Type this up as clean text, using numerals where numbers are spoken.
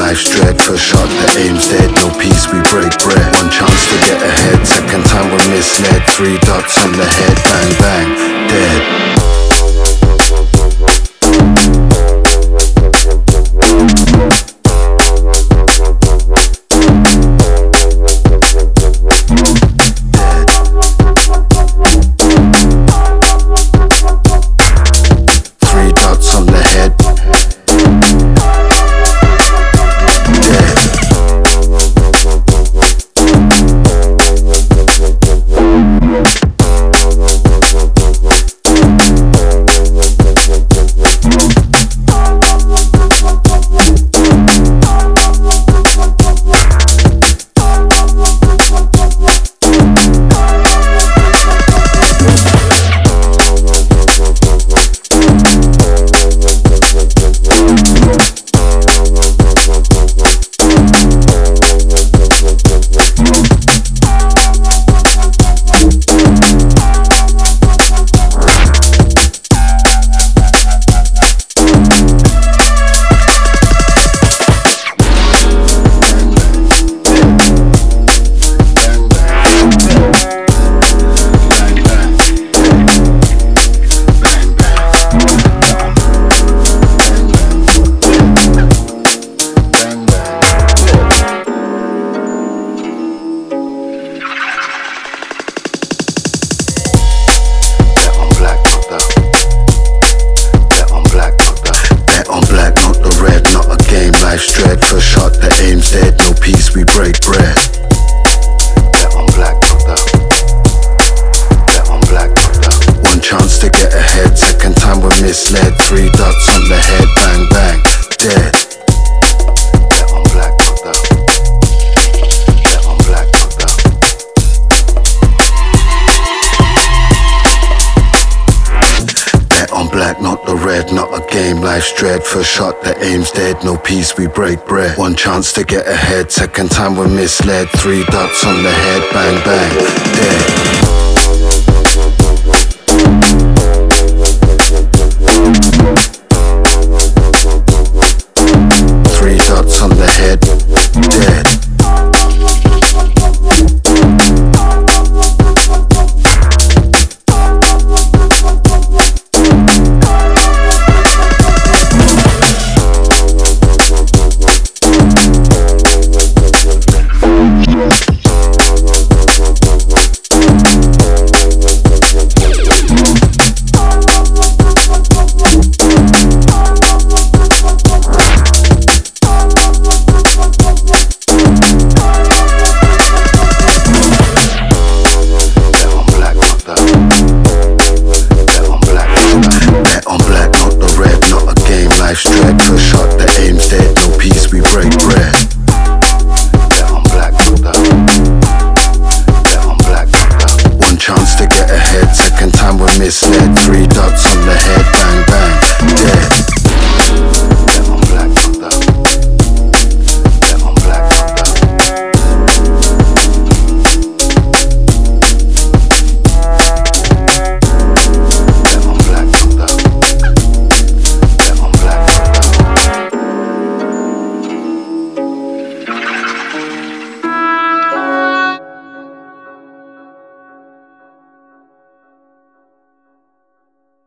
life's dread. First shot, the aim's dead. No peace, we break bread. One chance to get ahead, second time we're misled. 3 dots on the head, bang bang, dead. Life's dread, first shot, the aim's dead. No peace, we break bread. Bet on black, not that. Bet on black, not that. One chance to get ahead, second time we're misled. 3 dots on the head, bang bang, dead. Bet on black, not that. Bet on black, not that. Bet on black, not the red, not a game. Life's dread, first shot, the aim's dead. No peace, we break bread. One chance to get ahead, second time we're misled. 3 dots on the head, bang bang, dead. Life's dread,